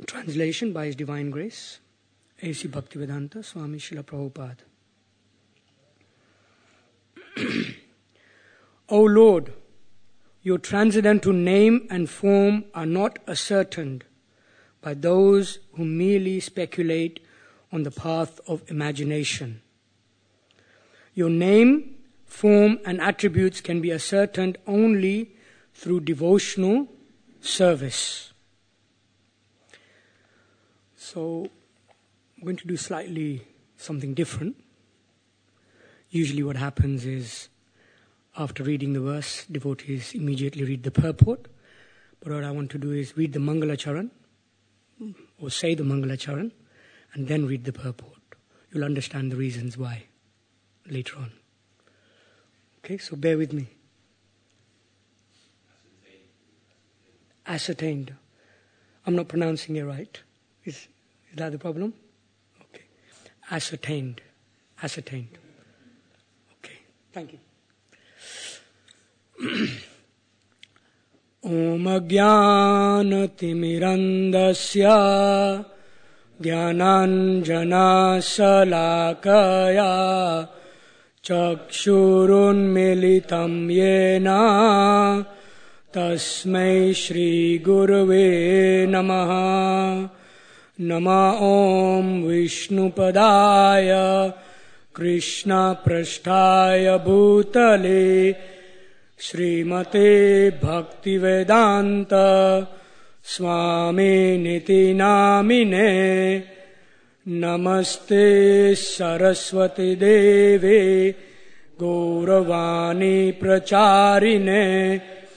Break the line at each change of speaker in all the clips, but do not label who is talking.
Translation by His Divine Grace, A.C. Bhaktivedanta Swami Srila Prabhupada. O Lord, your transcendental name and form are not ascertained by those who merely speculate on the path of imagination. Your name, form and attributes can be ascertained only through devotional service. So, I'm going to do slightly something different. Usually what happens is, after reading the verse, devotees immediately read the purport. But what I want to do is read the Mangalacharan, or say the Mangalacharan, and then read the purport. You'll understand the reasons why later on. Okay, so bear with me. Ascertained. I'm not pronouncing it right. Is that the problem? Okay. Ascertained. Ascertained. Okay. Thank you. Om Jnana-timirandasya Jnananjana-salakaya Chakshurunmilitam yena Tasmai Shri Gurave Namaha Nama Om Vishnupadaya Krishna Prasthaya Bhutale Srimate Bhaktivedanta Swami Niti Namine Namaste Saraswati Deve Gauravani Pracharine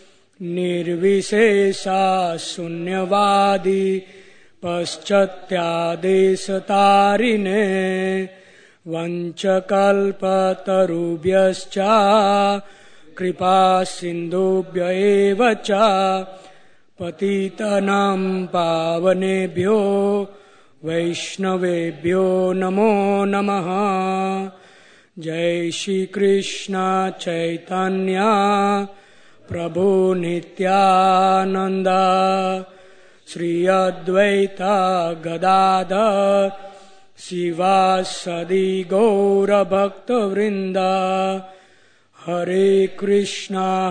Nirvisesa Sunyavadi Paschatyadesatarine Vanchakalpatarubhyascha Kripa Sindhubhya eva cha Patitanam pavanebhyo Vaishnavebhyo namo namaha Jai Shri Krishna Chaitanya Prabhu Nityananda Sri Advaita Gadadhar Sivasadi Gaura Bhakta Vrinda Hare Krishna,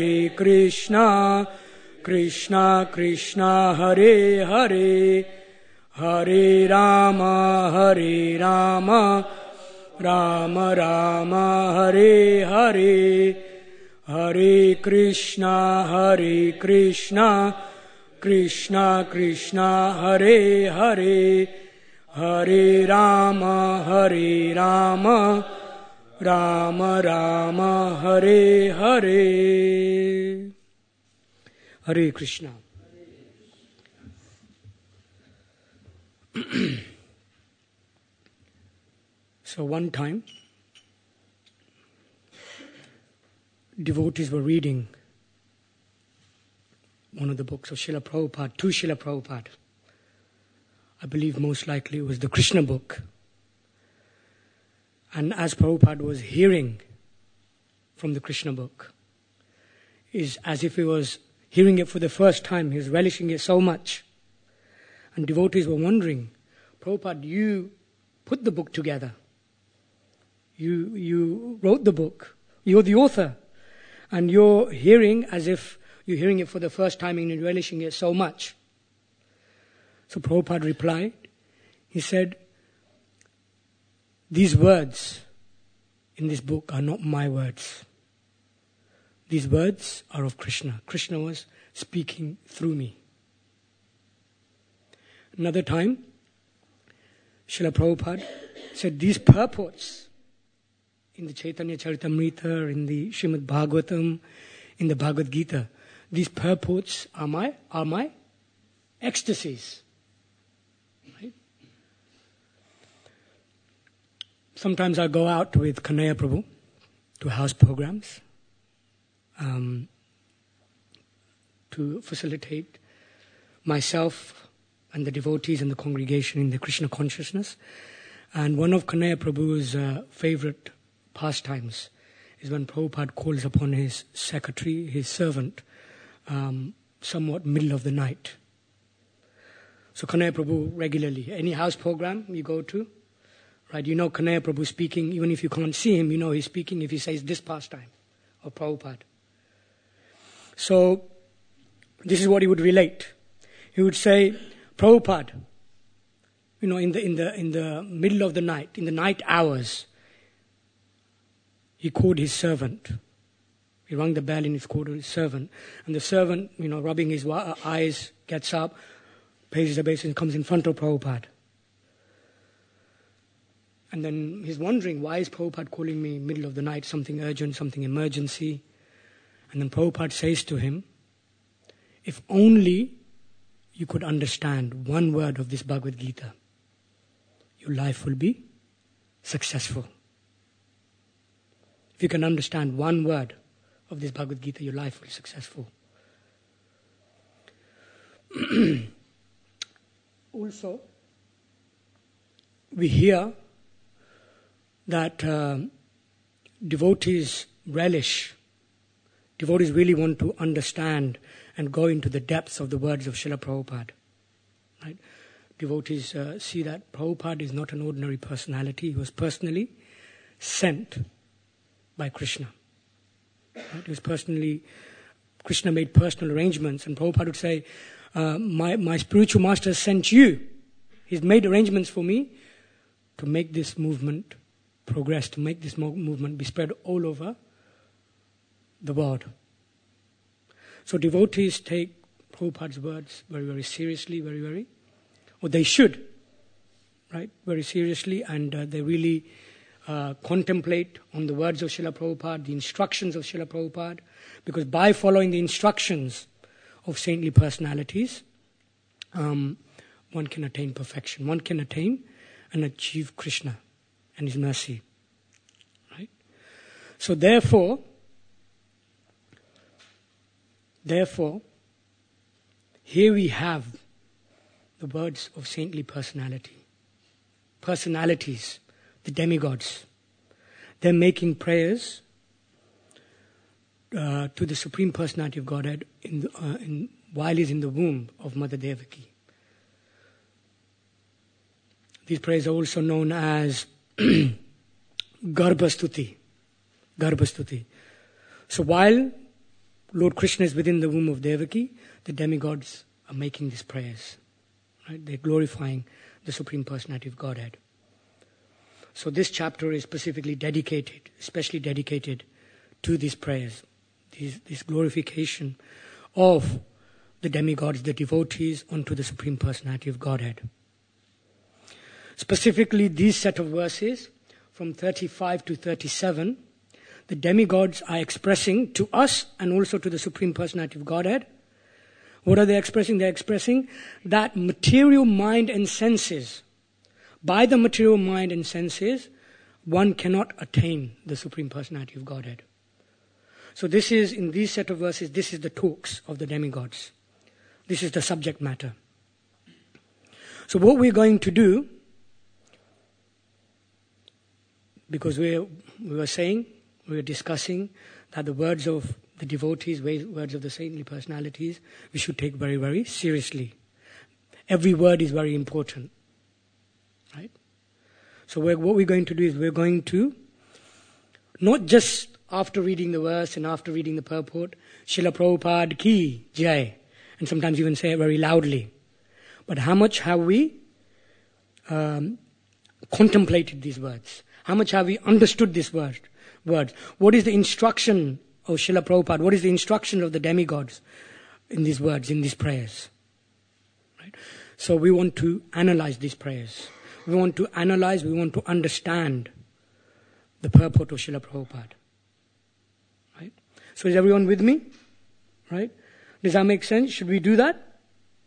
Krishna Krishna, Hare Hare, Hare Rama, Rama Rama, Hare Hare, Hare Krishna, Krishna Krishna, Hare Hare, Hare Rama, Rama Rama, Hare Hare. Hare Krishna. So one time, devotees were reading one of the books of Srila Prabhupada, to Srila Prabhupada. I believe most likely it was the Krishna book. And as Prabhupada was hearing from the Krishna book, is as if he was hearing it for the first time. He was relishing it so much. And devotees were wondering, Prabhupada, you put the book together. You wrote the book. You're the author. And you're hearing as if you're hearing it for the first time and you're relishing it so much. So Prabhupada replied, he said, these words in this book are not my words. These words are of Krishna. Krishna was speaking through me. Another time, Srila Prabhupada said these purports in the Chaitanya Charitamrita, in the Srimad Bhagavatam, in the Bhagavad Gita, these purports are my ecstasies. Right? Sometimes I go out with Kanaya Prabhu to house programs to facilitate myself and the devotees and the congregation in the Krishna consciousness. And one of Kanaya Prabhu's favorite pastimes is when Prabhupada calls upon his secretary, his servant, somewhat middle of the night. So Kanhaiya Prabhu regularly, any house program you go to, right, you know Kanhaiya Prabhu speaking, even if you can't see him, you know he's speaking if he says this pastime or Prabhupada. So this is what he would relate. He would say, Prabhupada, you know, in the middle of the night, in the night hours, he called his servant. He rang the bell and he called his servant. And the servant, you know, rubbing his eyes, gets up, pays his obeisance, comes in front of Prabhupada. And then he's wondering, why is Prabhupada calling me middle of the night, something urgent, something emergency? And then Prabhupada says to him, if only you could understand one word of this Bhagavad Gita, your life will be successful. If you can understand one word of this Bhagavad Gita, your life will be successful. Also, we hear that devotees relish, devotees really want to understand and go into the depths of the words of Srila Prabhupada. Right? Devotees see that Prabhupada is not an ordinary personality. He was personally sent by Krishna. Right? He was personally, Krishna made personal arrangements, and Prabhupada would say, my spiritual master has sent you. He's made arrangements for me to make this movement progress, to make this movement be spread all over the world. So devotees take Prabhupada's words very, very seriously, or they should, right, very seriously, and they really contemplate on the words of Srila Prabhupada, the instructions of Srila Prabhupada, because by following the instructions of saintly personalities, one can attain perfection. One can attain and achieve Krishna and His mercy. Right? So therefore, here we have the words of saintly personalities, the demigods. They're making prayers to the Supreme Personality of Godhead while he's in the womb of Mother Devaki. These prayers are also known as Garbhastuti. So while Lord Krishna is within the womb of Devaki, the demigods are making these prayers. Right? They're glorifying the Supreme Personality of Godhead. So this chapter is specifically dedicated, especially dedicated to these prayers, this glorification of the demigods, the devotees, unto the Supreme Personality of Godhead. Specifically, these set of verses, from 35 to 37, the demigods are expressing to us and also to the Supreme Personality of Godhead. What are they expressing? They're expressing that material mind and senses, by the material mind and senses, one cannot attain the Supreme Personality of Godhead. So this is, in these set of verses, this is the talks of the demigods. This is the subject matter. So what we're going to do, because we were discussing that the words of the devotees, words of the saintly personalities, we should take very, very seriously. Every word is very important. Right? So what we're going to do is we're going to, not just after reading the verse and after reading the purport, Srila Prabhupada ki jai, and sometimes even say it very loudly, but how much have we contemplated these words? How much have we understood these words? What is the instruction of Srila Prabhupada? What is the instruction of the demigods in these words, in these prayers? Right? So we want to analyze these prayers. We want to understand the purport of Srila Prabhupada. Right? So is everyone with me? Right? Does that make sense? Should we do that?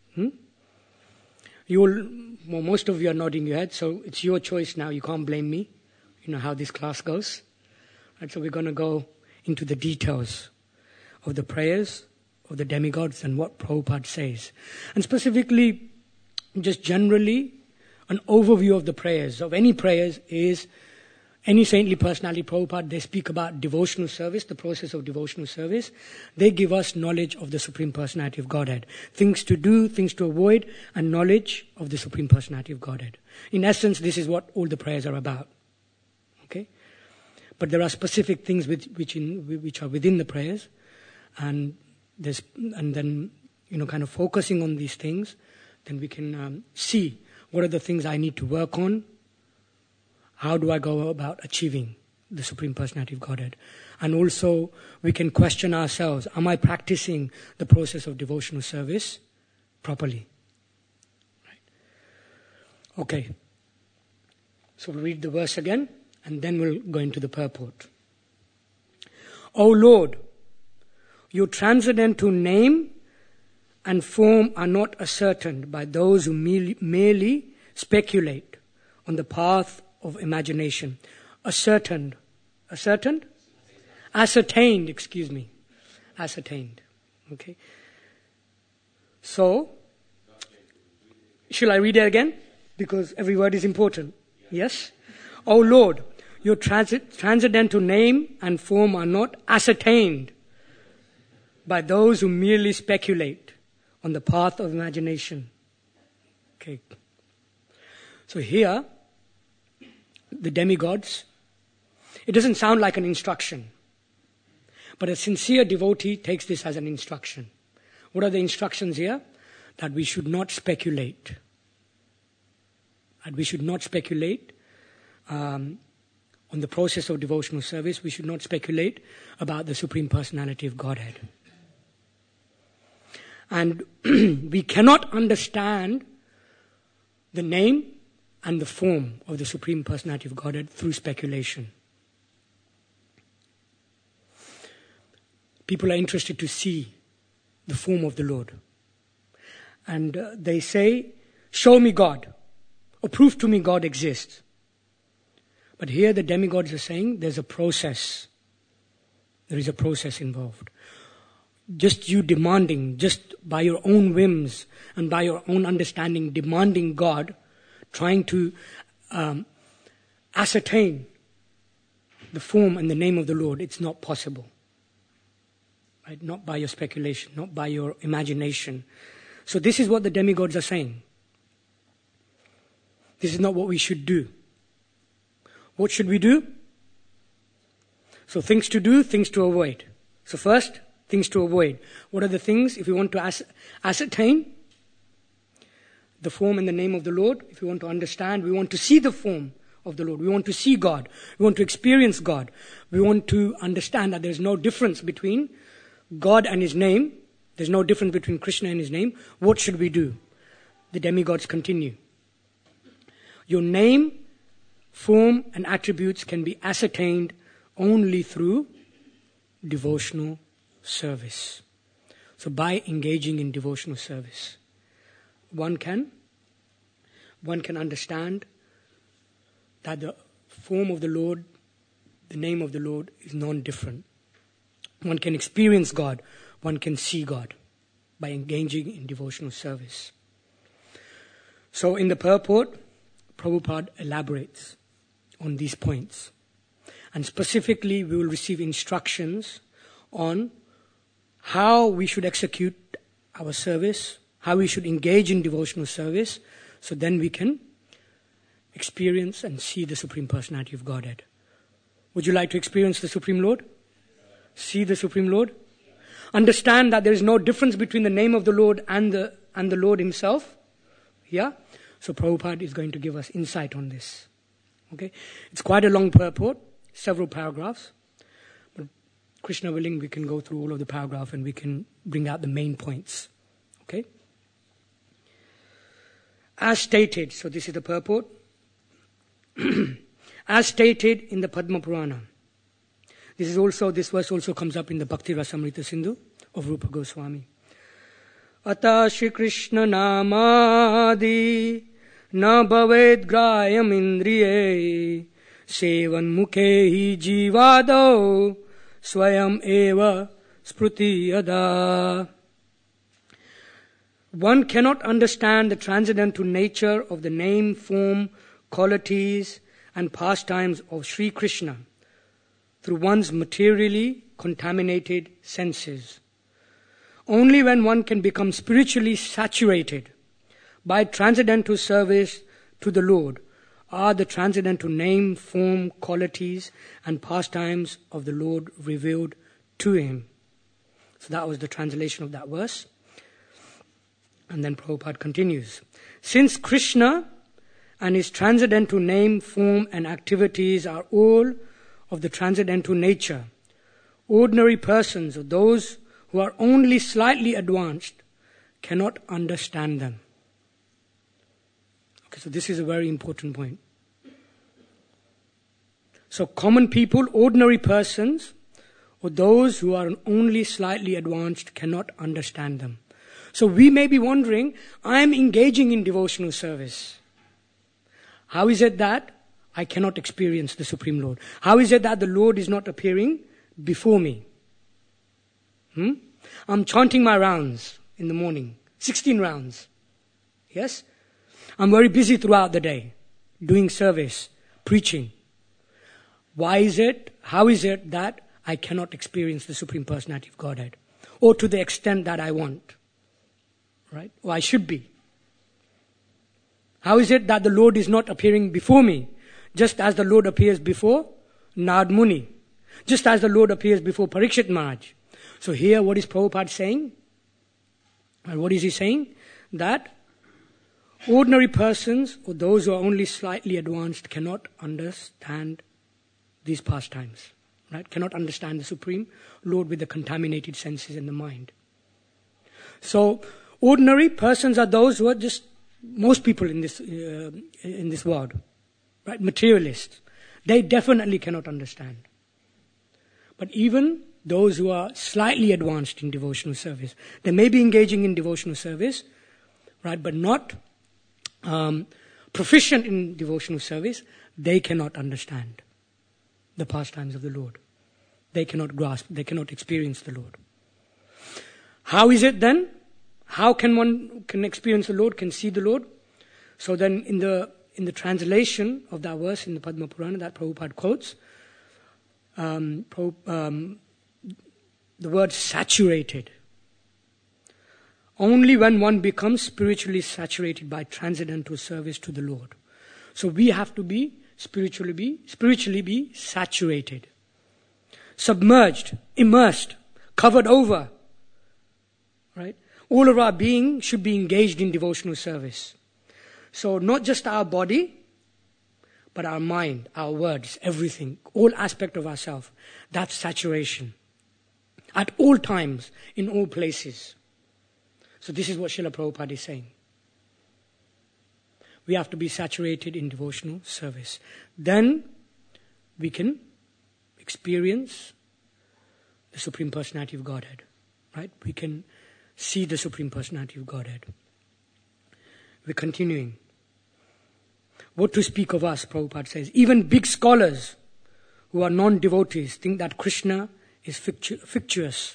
Most of you are nodding your head, so it's your choice now. You can't blame me. You know how this class goes. Right, so we're going to go into the details of the prayers of the demigods and what Prabhupada says. And specifically, just generally, an overview of the prayers, of any prayers, is any saintly personality, Prabhupada, they speak about devotional service, the process of devotional service. They give us knowledge of the Supreme Personality of Godhead. Things to do, things to avoid, and knowledge of the Supreme Personality of Godhead. In essence, this is what all the prayers are about. Okay? But there are specific things which are within the prayers, and then, kind of focusing on these things, then we can see what are the things I need to work on. How do I go about achieving the Supreme Personality of Godhead? And also, we can question ourselves, am I practicing the process of devotional service properly? Right. Okay. So we'll read the verse again, and then we'll go into the purport. O Lord, your transcendental name and form are not ascertained by those who merely speculate on the path of imagination. Ascertained. Okay. So, shall I read it again? Because every word is important. Yes? O Lord, your transcendental name and form are not ascertained by those who merely speculate on the path of imagination. Okay. So here, the demigods, it doesn't sound like an instruction, but a sincere devotee takes this as an instruction. What are the instructions here? That we should not speculate. That we should not speculate on the process of devotional service. We should not speculate about the Supreme Personality of Godhead. And we cannot understand the name and the form of the Supreme Personality of Godhead through speculation. People are interested to see the form of the Lord. And they say, show me God, or prove to me God exists. But here the demigods are saying there's a process. There is a process involved. Just you demanding, just by your own whims and by your own understanding, demanding God, trying to ascertain the form and the name of the Lord, it's not possible. Right? Not by your speculation, not by your imagination. So this is what the demigods are saying. This is not what we should do. What should we do? So things to do, things to avoid. So first, things to avoid. What are the things if we want to ascertain the form and the name of the Lord? If we want to understand, we want to see the form of the Lord. We want to see God. We want to experience God. We want to understand that there's no difference between God and His name. There's no difference between Krishna and His name. What should we do? The demigods continue. Your name, form, and attributes can be ascertained only through devotional service. So by engaging in devotional service, one can understand that the form of the Lord, the name of the Lord is non-different. One can experience God, one can see God by engaging in devotional service. So in the purport, Prabhupada elaborates on these points. And specifically, we will receive instructions on how we should execute our service, how we should engage in devotional service, so then we can experience and see the Supreme Personality of Godhead. Would you like to experience the Supreme Lord? See the Supreme Lord? Understand that there is no difference between the name of the Lord and the Lord Himself? Yeah? So Prabhupada is going to give us insight on this. Okay? It's quite a long purport, several paragraphs. But Krishna willing, we can go through all of the paragraph and we can bring out the main points. Okay? As stated, so this is the purport. As stated in the Padma Purana. This verse also comes up in the Bhakti Rasamrita Sindhu of Rupa Goswami. Ata Shri Krishna Namadi na bhaved grayam indriye sevan mukhe hi jivado swayam eva spruti yada. One cannot understand the transcendental nature of the name, form, qualities, and pastimes of Sri Krishna through one's materially contaminated senses. Only when one can become spiritually saturated by transcendental service to the Lord are the transcendental name, form, qualities and pastimes of the Lord revealed to him. So that was the translation of that verse. And then Prabhupada continues. Since Krishna and his transcendental name, form and activities are all of the transcendental nature, ordinary persons or those who are only slightly advanced cannot understand them. Okay, so this is a very important point. So common people, ordinary persons, or those who are only slightly advanced cannot understand them. So we may be wondering, I am engaging in devotional service. How is it that I cannot experience the Supreme Lord? How is it that the Lord is not appearing before me? I'm chanting my rounds in the morning, 16 rounds. Yes? I'm very busy throughout the day, doing service, preaching. Why is it, how is it that I cannot experience the Supreme Personality of Godhead? Or to the extent that I want. Right? Or I should be. How is it that the Lord is not appearing before me? Just as the Lord appears before Narad Muni. Just as the Lord appears before Parikshit Maharaj. So here what is Prabhupada saying? And what is he saying? That ordinary persons or those who are only slightly advanced cannot understand these pastimes. Right? Cannot understand the Supreme Lord with the contaminated senses and the mind. So ordinary persons are those who are just most people in this world. Right? Materialists. They definitely cannot understand. But even those who are slightly advanced in devotional service, they may be engaging in devotional service, right, but not proficient in devotional service, they cannot understand the pastimes of the Lord. They cannot grasp, they cannot experience the Lord. How is it then? How can one can experience the Lord, can see the Lord? So then in the translation of that verse in the Padma Purana that Prabhupada quotes, the word saturated. Only when one becomes spiritually saturated by transcendental service to the Lord. So we have to be spiritually be saturated. Submerged, immersed, covered over. Right? All of our being should be engaged in devotional service. So not just our body, but our mind, our words, everything, all aspect of ourselves. That's saturation. At all times, in all places. So this is what Srila Prabhupada is saying. We have to be saturated in devotional service. Then we can experience the Supreme Personality of Godhead. Right? We can see the Supreme Personality of Godhead. We're continuing. What to speak of us, Prabhupada says. Even big scholars who are non-devotees think that Krishna is fictitious.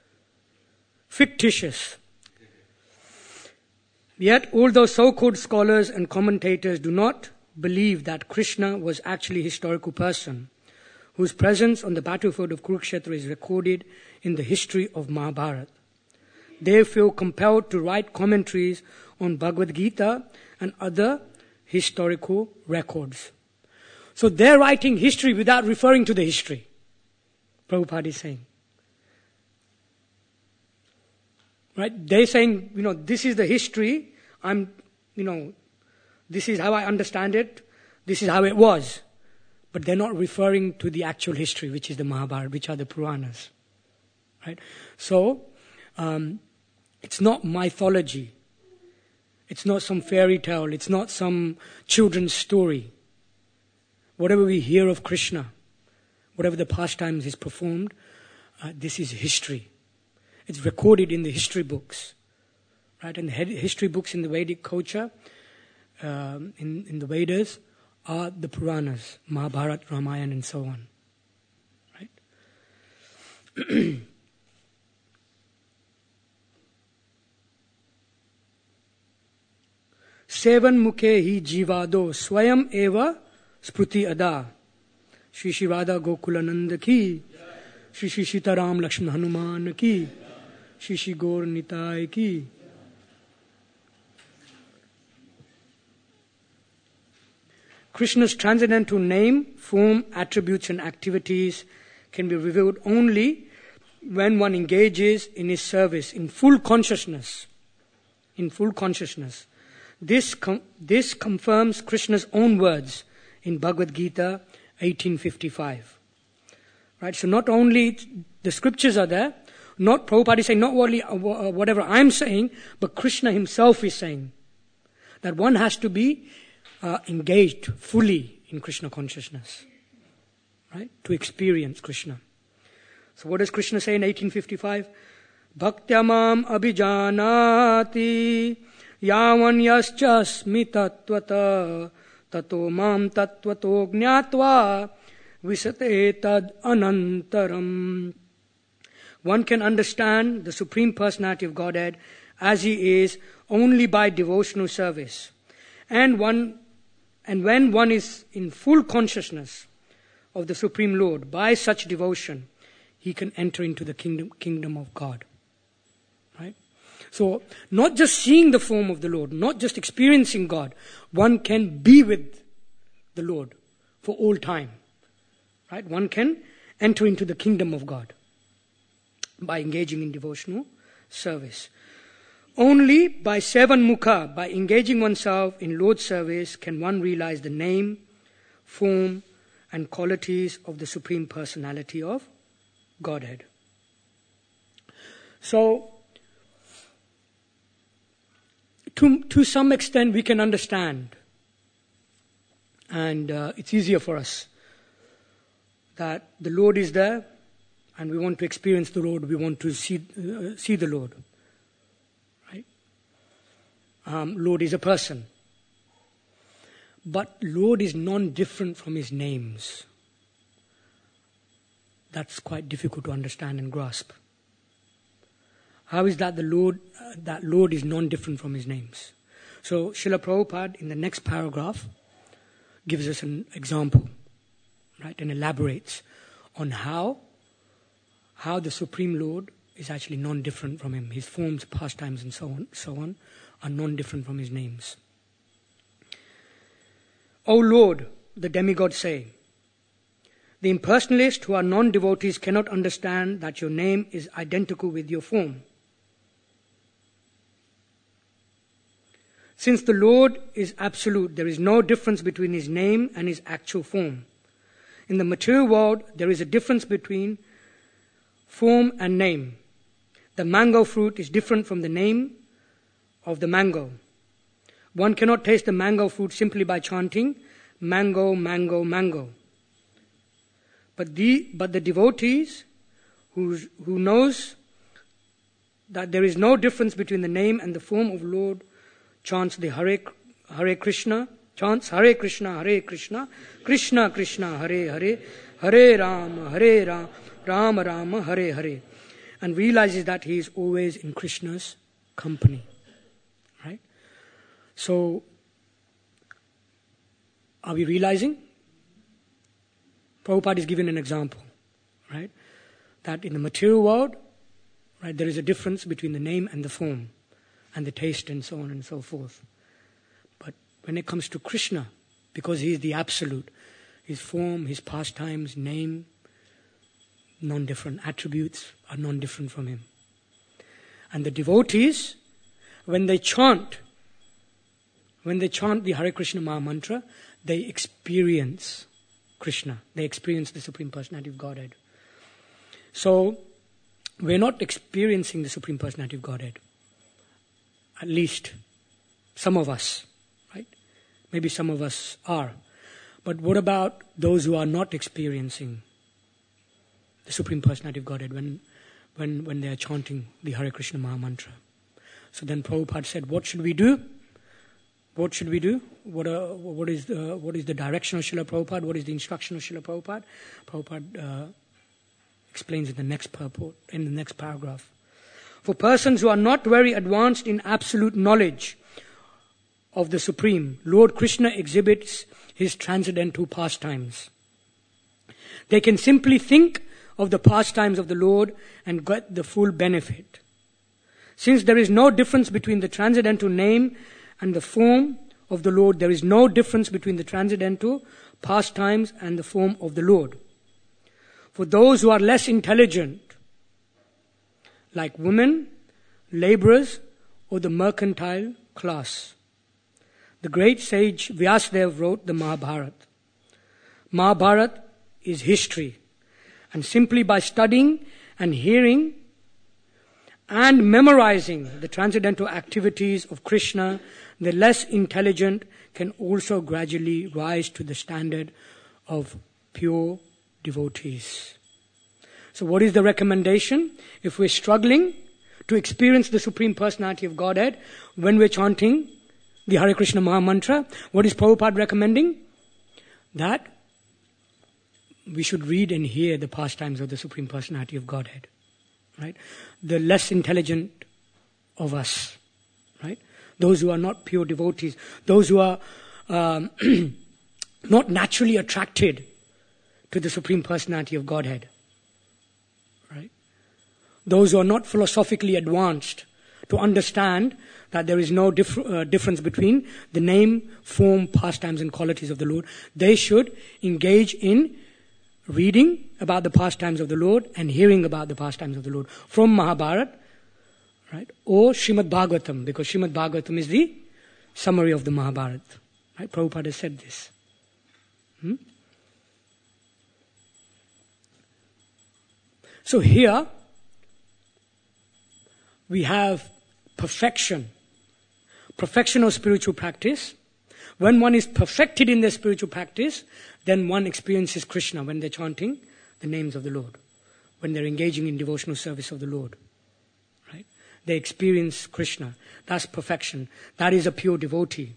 Yet, although so-called scholars and commentators do not believe that Krishna was actually a historical person, whose presence on the battlefield of Kurukshetra is recorded in the history of Mahabharata, they feel compelled to write commentaries on Bhagavad Gita and other historical records. So they're writing history without referring to the history. Prabhupada is saying. Right? They're saying, this is the history. This is how I understand it. This is how it was. But they're not referring to the actual history, which is the Mahabharata, which are the Puranas. Right? So, it's not mythology. It's not some fairy tale. It's not some children's story. Whatever we hear of Krishna, whatever the pastimes is performed, this is history. It's recorded in the history books. Right? And the history books in the Vedic culture, in the Vedas, are the Puranas, Mahabharata, Ramayana, and so on. Right? Sevan mukhe hi jivado swayam eva Spruti Ada. Shri Shri Radha Gokulananda ki. Shri Shri Sitaram Lakshman Hanuman ki. Shri Shri Gaur Nitai ki. Krishna's transcendental name, form, attributes and activities can be revealed only when one engages in his service in full consciousness. In full consciousness. This confirms Krishna's own words in Bhagavad Gita 1855. Right? So not only the scriptures are there, not Prabhupada is saying not only whatever I'm saying, but Krishna himself is saying that one has to be engaged fully in Krishna consciousness, right? To experience Krishna. So what does Krishna say in 1855? Bhaktyamam abhijanati yavan yaschasmi tattvata tato mam tattvato gnatva visate tad anantaram. One can understand the Supreme Personality of Godhead as He is only by devotional service. And when one is in full consciousness of the Supreme Lord, by such devotion, he can enter into the kingdom of God. Right? So, not just seeing the form of the Lord, not just experiencing God, one can be with the Lord for all time. Right? One can enter into the kingdom of God by engaging in devotional service. Only by Sevan Mukha, by engaging oneself in Lord's service, can one realize the name, form, and qualities of the Supreme Personality of Godhead. So, to some extent we can understand, and it's easier for us, that the Lord is there, and we want to experience the Lord, we want to see the Lord. Lord is a person. But Lord is non-different from His names. That's quite difficult to understand and grasp. How is that Lord is non-different from His names? So Srila Prabhupada in the next paragraph gives us an example, right, and elaborates on how the Supreme Lord is actually non-different from Him. His forms, pastimes and so on are non-different from His names. O Lord, the demigods say, the impersonalists who are non-devotees cannot understand that your name is identical with your form. Since the Lord is absolute, there is no difference between His name and His actual form. In the material world, there is a difference between form and name. The mango fruit is different from the name of the mango. One cannot taste the mango fruit simply by chanting mango, mango, mango. But the devotees who knows that there is no difference between the name and the form of Lord chants the Hare Krishna, chants Hare Krishna, Krishna Krishna, Hare Hare, Hare Rama, Rama Rama, Hare Hare, and realizes that he is always in Krishna's company. Right? So, are we realizing? Prabhupada is giving an example, right? That in the material world, right, there is a difference between the name and the form, and the taste and so on and so forth. But when it comes to Krishna, because he is the absolute, his form, his pastimes, name, non-different attributes are non-different from him. And the devotees, when they chant the Hare Krishna Maha Mantra, they experience Krishna. They experience the Supreme Personality of Godhead. So, we're not experiencing the Supreme Personality of Godhead. At least, some of us, right? Maybe some of us are. But what about those who are not experiencing the Supreme Personality of Godhead when they are chanting the Hare Krishna Maha Mantra? So then Prabhupada said, what should we do? What should we do? What is the direction of Srila Prabhupada? What is the instruction of Srila Prabhupada? Prabhupada explains in the next purport, in the next paragraph. For persons who are not very advanced in absolute knowledge of the Supreme, Lord Krishna exhibits his transcendental pastimes. They can simply think of the pastimes of the Lord and get the full benefit. Since there is no difference between the transcendental name and the form of the Lord, there is no difference between the transcendental pastimes and the form of the Lord. For those who are less intelligent, like women, laborers, or the mercantile class, the great sage Vyasadeva wrote the Mahabharata. Mahabharata is history, and simply by studying and hearing and memorizing the transcendental activities of Krishna, the less intelligent can also gradually rise to the standard of pure devotees. So what is the recommendation? If we're struggling to experience the Supreme Personality of Godhead when we're chanting the Hare Krishna Maha Mantra, what is Prabhupada recommending? That we should read and hear the pastimes of the Supreme Personality of Godhead. Right? The less intelligent of us. Right? Those who are not pure devotees. Those who are not naturally attracted to the Supreme Personality of Godhead. Right? Those who are not philosophically advanced to understand that there is no difference between the name, form, pastimes and qualities of the Lord. They should engage in reading about the pastimes of the Lord and hearing about the pastimes of the Lord from Mahabharata, right? Or Srimad Bhagavatam, because Srimad Bhagavatam is the summary of the Mahabharata. Right? Prabhupada has said this. So here we have perfection of spiritual practice. When one is perfected in their spiritual practice, then one experiences Krishna when they're chanting the names of the Lord, when they're engaging in devotional service of the Lord. Right? They experience Krishna. That's perfection. That is a pure devotee.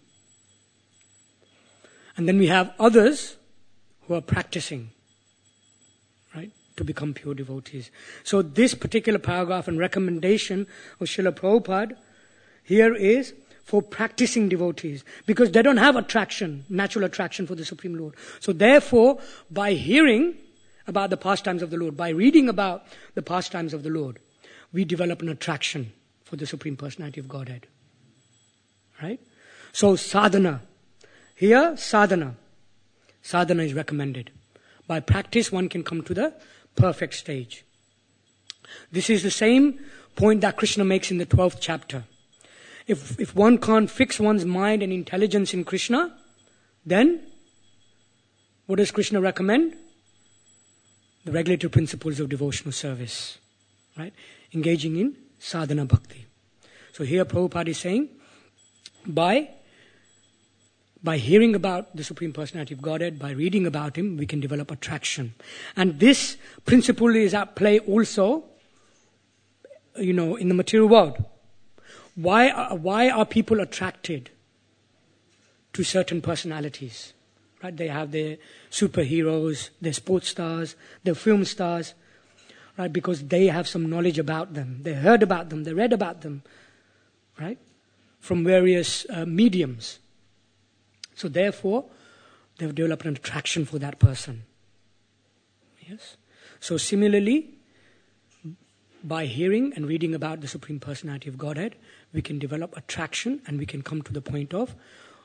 And then we have others who are practicing, right, to become pure devotees. So this particular paragraph and recommendation of Srila Prabhupada here is for practicing devotees, because they don't have natural attraction for the Supreme Lord. So therefore, by hearing about the pastimes of the Lord, by reading about the pastimes of the Lord, we develop an attraction for the Supreme Personality of Godhead. Right? So sadhana. Here, sadhana. Sadhana is recommended. By practice, one can come to the perfect stage. This is the same point that Krishna makes in the 12th chapter. If one can't fix one's mind and intelligence in Krishna, then what does Krishna recommend? The regulatory principles of devotional service. Right? Engaging in sadhana bhakti. So here Prabhupada is saying, by hearing about the Supreme Personality of Godhead, by reading about Him, we can develop attraction. And this principle is at play also, in the material world. Why are people attracted to certain personalities? Right? They have their superheroes, their sports stars, their film stars, right? Because they have some knowledge about them. They heard about them, they read about them, right? From various mediums. So therefore, they've developed an attraction for that person. Yes? So similarly, by hearing and reading about the Supreme Personality of Godhead, we can develop attraction and we can come to the point of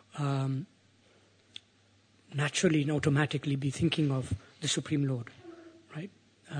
naturally and automatically be thinking of the Supreme Lord. Right?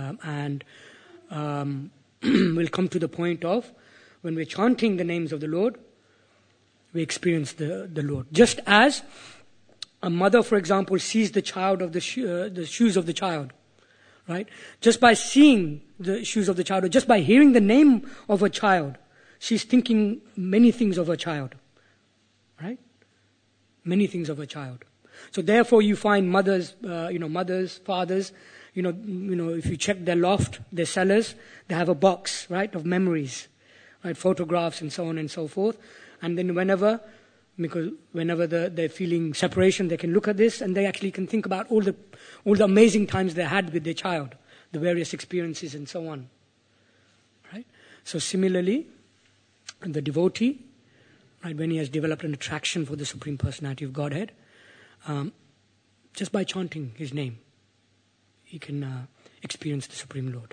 We'll come to the point of when we're chanting the names of the Lord, we experience the Lord. Just as a mother, for example, sees the child of the shoes of the child. Right? Just by seeing the shoes of the child, or just by hearing the name of a child, she's thinking many things of her child. Right? Many things of her child. So therefore you find mothers, fathers, if you check their loft, their cellars, they have a box, right, of memories, right, photographs and so on and so forth. And then whenever they're feeling separation, they can look at this and they actually can think about all the amazing times they had with their child, the various experiences and so on. Right? So similarly, the devotee, right, when he has developed an attraction for the Supreme Personality of Godhead, just by chanting his name, he can experience the Supreme Lord.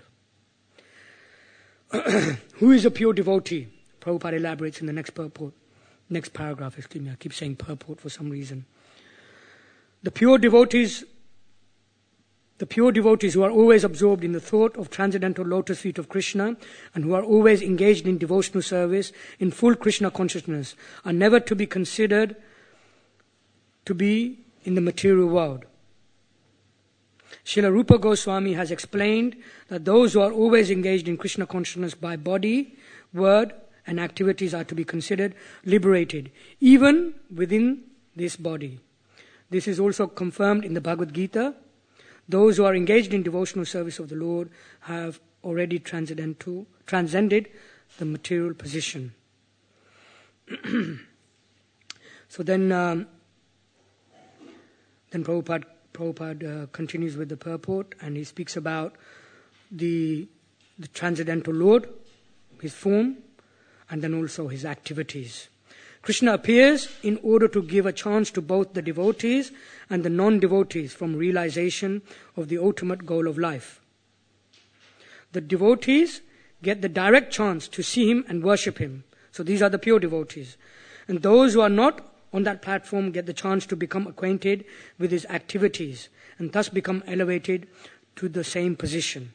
Who is a pure devotee? Prabhupada elaborates in the next paragraph. Excuse me, I keep saying purport for some reason. The pure devotees who are always absorbed in the thought of transcendental lotus feet of Krishna and who are always engaged in devotional service in full Krishna consciousness are never to be considered to be in the material world. Srila Rupa Goswami has explained that those who are always engaged in Krishna consciousness by body, word and activities are to be considered liberated, even within this body. This is also confirmed in the Bhagavad Gita. Those who are engaged in devotional service of the Lord have already transcended the material position. So then Prabhupada continues with the purport, and he speaks about the transcendental Lord, his form, and then also his activities. Krishna appears in order to give a chance to both the devotees and the non-devotees from realization of the ultimate goal of life. The devotees get the direct chance to see him and worship him. So these are the pure devotees. And those who are not on that platform get the chance to become acquainted with his activities and thus become elevated to the same position.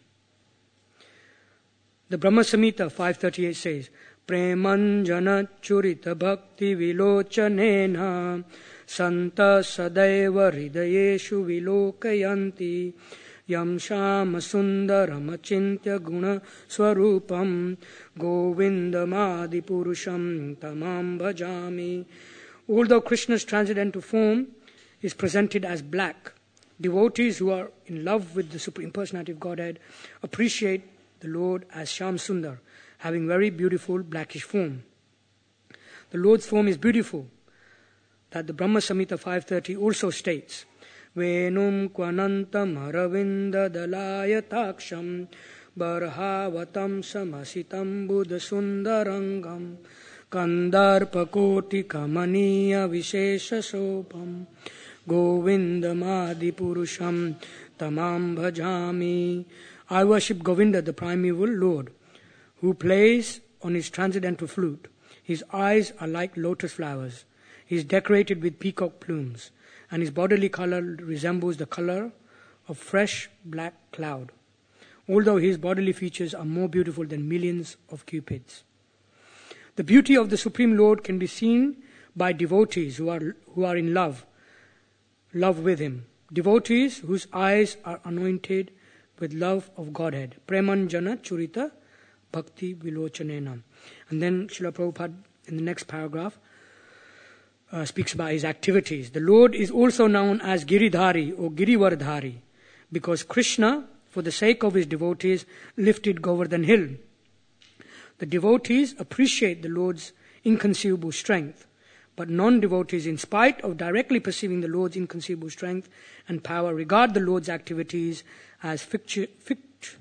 The Brahma Samhita 538 says, Premanjana churita bhakti vilochanena santa sadaiva hridayeshu vilokayanti yam shama sundaram achintya guna swarupam govindamadi purusham tamam bhajami. Although Krishna's transcendental form is presented as black, devotees who are in love with the Supreme Personality of Godhead appreciate the Lord as Shyam Sundar, having very beautiful blackish form. The Lord's form is beautiful, that the Brahma Samhita 530 also states, Venum kvanantam haravinda dalaya taksham barhavatam samasitam buddha sundarangam kandarpakoti kamaniya vishesha sopam govindamadi purusham tamam bhajami. I worship Govinda, the primeval Lord, who plays on his transcendental flute. His eyes are like lotus flowers. He is decorated with peacock plumes, and his bodily color resembles the color of fresh black cloud, although his bodily features are more beautiful than millions of cupids. The beauty of the Supreme Lord can be seen by devotees who are in love with him. Devotees whose eyes are anointed with love of Godhead. Premanjana churita bhakti vilochanena. And then Srila Prabhupada in the next paragraph speaks about his activities. The Lord is also known as Giridhari or Girivardhari because Krishna, for the sake of his devotees, lifted Govardhan hill. The devotees appreciate the Lord's inconceivable strength, but non-devotees, in spite of directly perceiving the Lord's inconceivable strength and power, regard the Lord's activities as fictitious.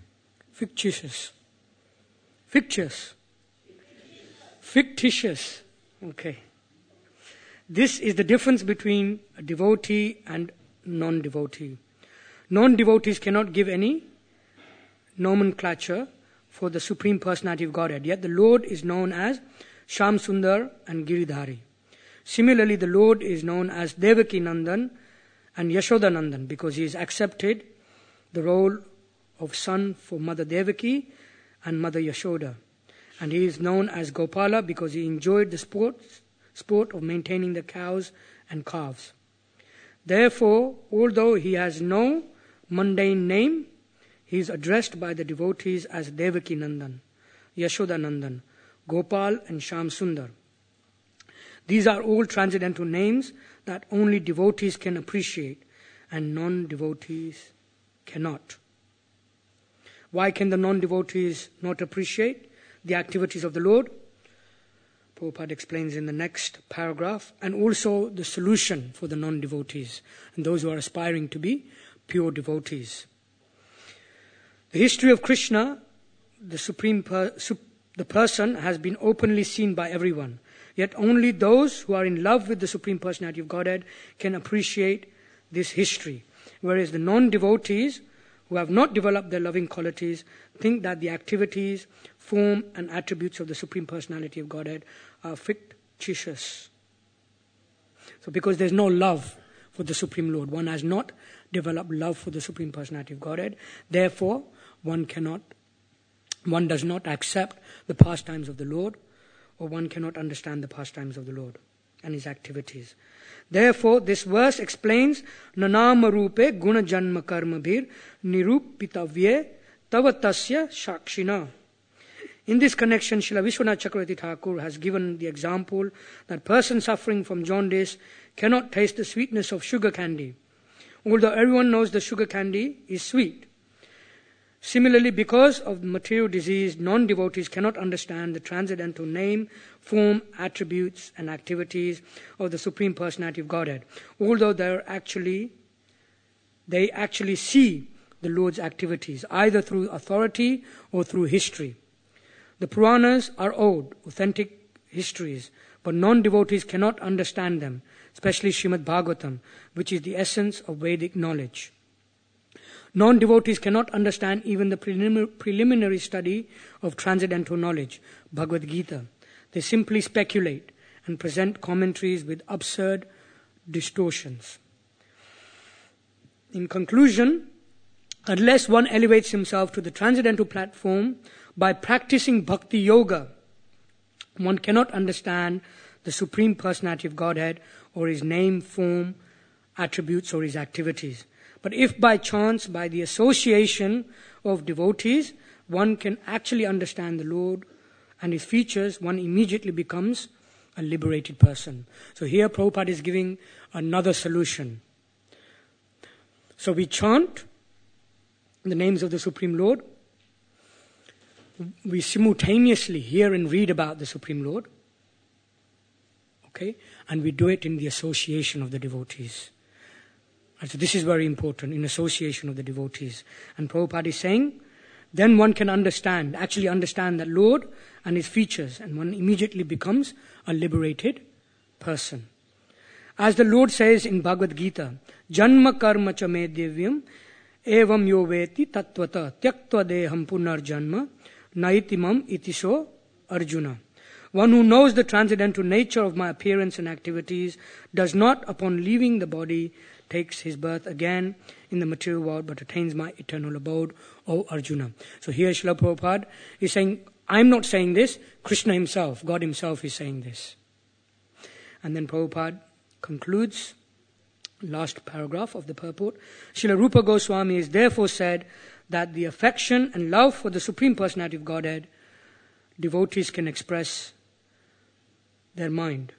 Okay. This is the difference between a devotee and non-devotee. Non-devotees cannot give any nomenclature for the Supreme Personality of Godhead, yet the Lord is known as Shyam Sundar and Giridhari. Similarly, the Lord is known as Devaki Nandan and Yashoda Nandan because he has accepted the role of son for Mother Devaki and Mother Yashoda. And he is known as Gopala because he enjoyed the sport of maintaining the cows and calves. Therefore, although he has no mundane name, he is addressed by the devotees as Devaki Nandan, Yashoda Nandan, Gopal and Shyam Sundar. These are all transcendental names that only devotees can appreciate and non-devotees cannot. Why can the non-devotees not appreciate the activities of the Lord? Prabhupada explains in the next paragraph, and also the solution for the non-devotees and those who are aspiring to be pure devotees. The history of Krishna, the person, has been openly seen by everyone. Yet only those who are in love with the Supreme Personality of Godhead can appreciate this history. Whereas the non-devotees who have not developed their loving qualities think that the activities, form and attributes of the Supreme Personality of Godhead are fictitious. So because there's no love for the Supreme Lord, one has not developed love for the Supreme Personality of Godhead, therefore one does not accept the pastimes of the Lord, or one cannot understand the pastimes of the Lord and his activities. Therefore, this verse explains nanama rupe guna janma karma bhir nirupitavye tavatasya shakshina. In this connection, Srila Vishwanath Chakravarti Thakur has given the example that person suffering from jaundice cannot taste the sweetness of sugar candy, although everyone knows the sugar candy is sweet. Similarly, because of material disease, non-devotees cannot understand the transcendental name, form, attributes and activities of the Supreme Personality of Godhead, although they actually see the Lord's activities, either through authority or through history. The Puranas are old, authentic histories, but non-devotees cannot understand them, especially Srimad Bhagavatam, which is the essence of Vedic knowledge. Non-devotees cannot understand even the preliminary study of transcendental knowledge, Bhagavad Gita. They simply speculate and present commentaries with absurd distortions. In conclusion, unless one elevates himself to the transcendental platform by practicing bhakti yoga, one cannot understand the Supreme Personality of Godhead or his name, form, attributes or his activities. But if by chance, by the association of devotees, one can actually understand the Lord and his features, one immediately becomes a liberated person. So here Prabhupada is giving another solution. So we chant the names of the Supreme Lord. We simultaneously hear and read about the Supreme Lord. Okay? And we do it in the association of the devotees. So this is very important, in association of the devotees. And Prabhupada is saying, then one can actually understand the Lord and his features, and one immediately becomes a liberated person. As the Lord says in Bhagavad Gita, Janma karma cha me divyam evam yo veti tattvata tyaktva deham punar janma naitimam itiso Arjuna. One who knows the transcendental nature of my appearance and activities does not, upon leaving the body, takes his birth again in the material world, but attains my eternal abode, O Arjuna. So here Srila Prabhupada is saying, I'm not saying this, Krishna himself, God himself is saying this. And then Prabhupada concludes, last paragraph of the purport, Srila Rupa Goswami is therefore said that the affection and love for the Supreme Personality of Godhead, devotees can express their mind.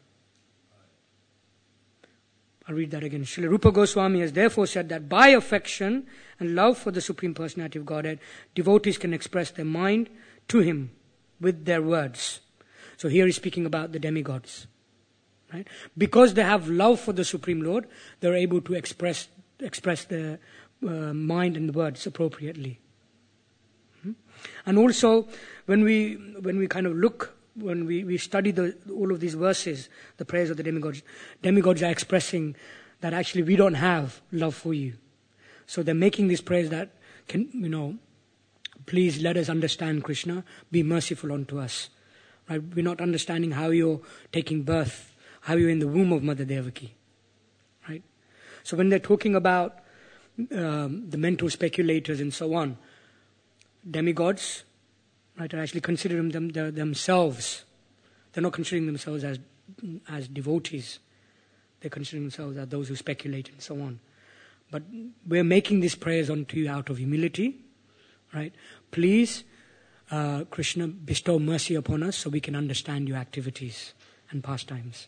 I'll read that again. Srila Rupa Goswami has therefore said that by affection and love for the Supreme Personality of Godhead, devotees can express their mind to him with their words. So here he's speaking about the demigods. Right? Because they have love for the Supreme Lord, they're able to express their mind and words appropriately. And also, when we kind of look, when we study all of these verses, the prayers of the demigods are expressing that actually we don't have love for you. So they're making these prayers that can, please let us understand Krishna, be merciful unto us. Right? We're not understanding how you're taking birth, how you're in the womb of Mother Devaki. Right? So when they're talking about the mental speculators and so on, demigods, right, are actually considering themselves. They're not considering themselves as devotees. They're considering themselves as those who speculate and so on. But we're making these prayers unto you out of humility, right? Please, Krishna, bestow mercy upon us so we can understand your activities and pastimes.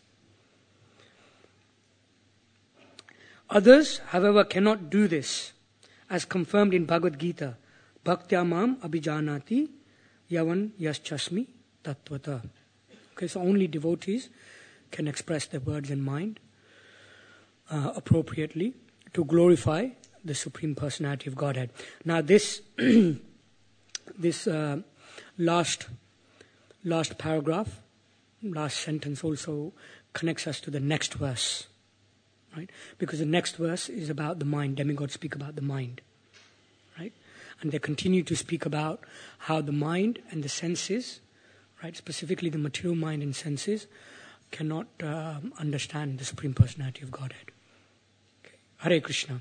Others, however, cannot do this, as confirmed in Bhagavad Gita. Bhaktya mam abhijanati yavan yaschasmi tattvata. Okay, so only devotees can express their words and mind appropriately to glorify the Supreme Personality of Godhead. Now this last paragraph, last sentence also connects us to the next verse, right? Because the next verse is about the mind. Demigods speak about the mind, right? And they continue to speak about how the mind and the senses, right, specifically the material mind and senses, cannot understand the Supreme Personality of Godhead. Okay. Hare Krishna.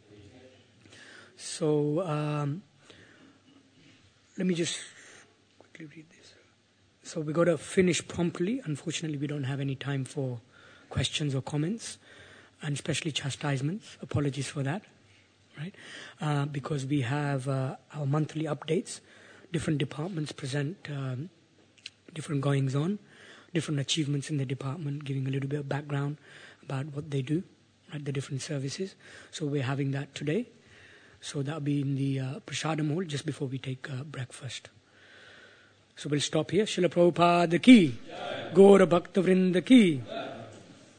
So let me just quickly read this. So we got to finish promptly. Unfortunately, we don't have any time for questions or comments, and especially chastisements. Apologies for that, right? Because we have our monthly updates. Different departments present different goings on, different achievements in the department, giving a little bit of background about what they do, right? The different services. So we're having that today. So that'll be in the Prasadam hall just before we take breakfast. So we'll stop here. Srila Prabhupada ki, Gaura Bhakta Vrinda ki.